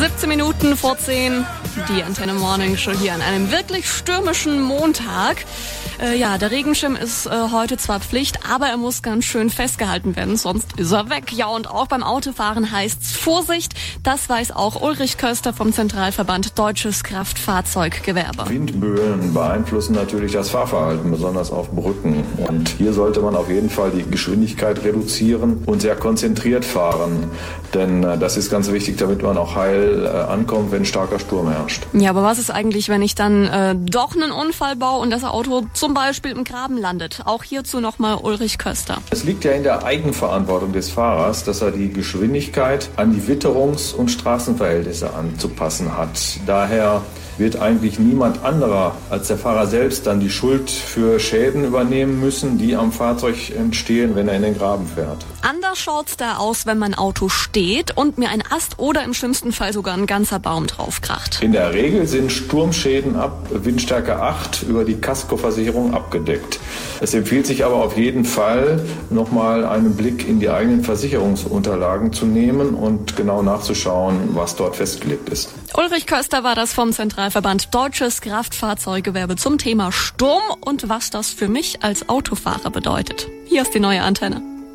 17 Minuten vor 10, die Antenne Morning Show hier an einem wirklich stürmischen Montag. Der Regenschirm ist heute zwar Pflicht, aber er muss ganz schön festgehalten werden, sonst ist er weg. Ja, und auch beim Autofahren heißt's Vorsicht. Das weiß auch Ulrich Köster vom Zentralverband Deutsches Kraftfahrzeuggewerbe. Windböen beeinflussen natürlich das Fahrverhalten, besonders auf Brücken. Und hier sollte man auf jeden Fall die Geschwindigkeit reduzieren und sehr konzentriert fahren. Denn das ist ganz wichtig, damit man auch heil ankommt, wenn starker Sturm herrscht. Ja, aber was ist eigentlich, wenn ich dann doch einen Unfall baue und das Auto zum Beispiel im Graben landet? Auch hierzu nochmal Ulrich Köster. Es liegt ja in der Eigenverantwortung des Fahrers, dass er die Geschwindigkeit an die Witterungs- und Straßenverhältnisse anzupassen hat. Daher wird eigentlich niemand anderer als der Fahrer selbst dann die Schuld für Schäden übernehmen müssen, die am Fahrzeug entstehen, wenn er in den Graben fährt. Anders schaut's da aus, wenn mein Auto steht und mir ein Ast oder im schlimmsten Fall sogar ein ganzer Baum draufkracht. In der Regel sind Sturmschäden ab Windstärke 8 über die Kaskoversicherung abgedeckt. Es empfiehlt sich aber auf jeden Fall, nochmal einen Blick in die eigenen Versicherungsunterlagen zu nehmen und genau nachzuschauen, was dort festgelegt ist. Ulrich Köster war das vom Zentralverband Deutsches Kraftfahrzeuggewerbe zum Thema Sturm und was das für mich als Autofahrer bedeutet. Hier ist die neue Antenne.